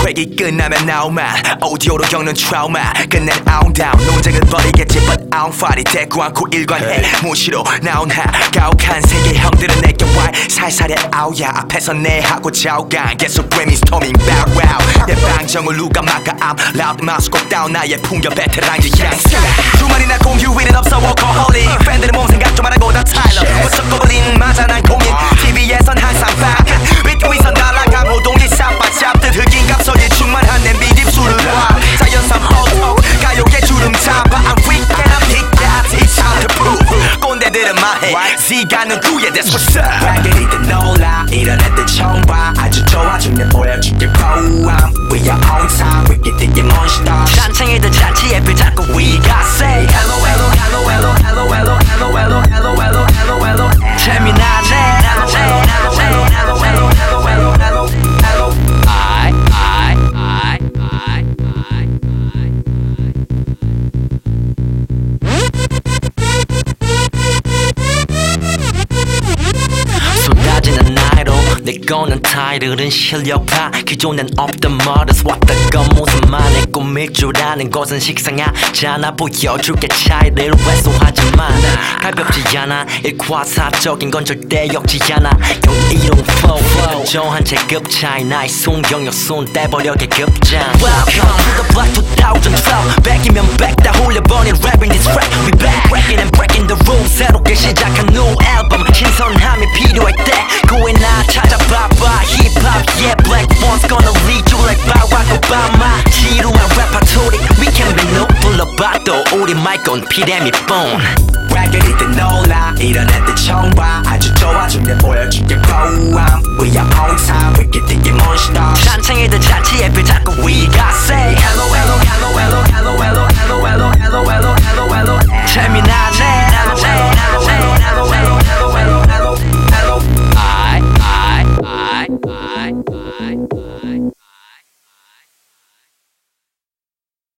회기 끝나면 나오만 오디오로 겪는 트라우마 끝낸 아웅다운 논쟁을 벌이겠지 but I don't fight it 대꾸 않고 일관해 무시로 나온 가혹한 세계 형들은 내게 와 살살해 아우야 앞에서 내 하고 좌우간 계속 brainstorming bow wow 내 방정을 누가 막아 I'm loud mouse 꼭 다운 나의 풍겨 베테랑의 양사 주말이나 공휴일은 없어 workaholic 팬들의 몸 생각 좀 하라고 다 타일러 What's up goblin 맞아 난 공인 TV에선 항상 바깥 위트위선 날아감 호동이 쌈바잡듯 흑인 갑소리 충만한 냄비 딥술을 봐 자연산 포토 가요계 주름 잡아 I'm weak and I'm big that it's time to prove 꼰대들은 말해 Z가 누구야 that's what's up 락게리들 놀라 이런 애들 처음 봐 아주 좋아 중년 보여줄게 포함 We are on time we get the monster 잔챙이들 자취에 자꾸 we got say Hello hello hello hello hello hello hello hello hello hello hello hello 재미나네 Hello hello hello hello hello hello hello hello hello 쏟아지는 나이로 내 거는 타이틀은 실력파 기존엔 없던 models 왔다건 모습만 해 꿈일 줄 아는 것은 식상하잖아 보여줄게 차이를 왜소하지만 가볍지 않아 일과사적인 건 절대 역지 않아 영이롱 flow 저한 체급 차이 나의 손경력 손 떼버려 계급장 Welcome to the black 2012 백이면 백다 홀려버린 rapping this rap We back breaking and breaking the rules 새롭게 시작한 new album 신선함이 필요할 때 고해 나 찾아봐봐 힙합 yeah black one's gonna lead you like Barack Obama 지루한 레파토리 we can be no 불러봐도 우리 마이크는 피레미폰 락게리들 놀라 이런 애들 처음 봐 아주 좋아 준비 보여줄게 포함 We are on time we get the monster 잔챙이들 자취에 자꾸 we got say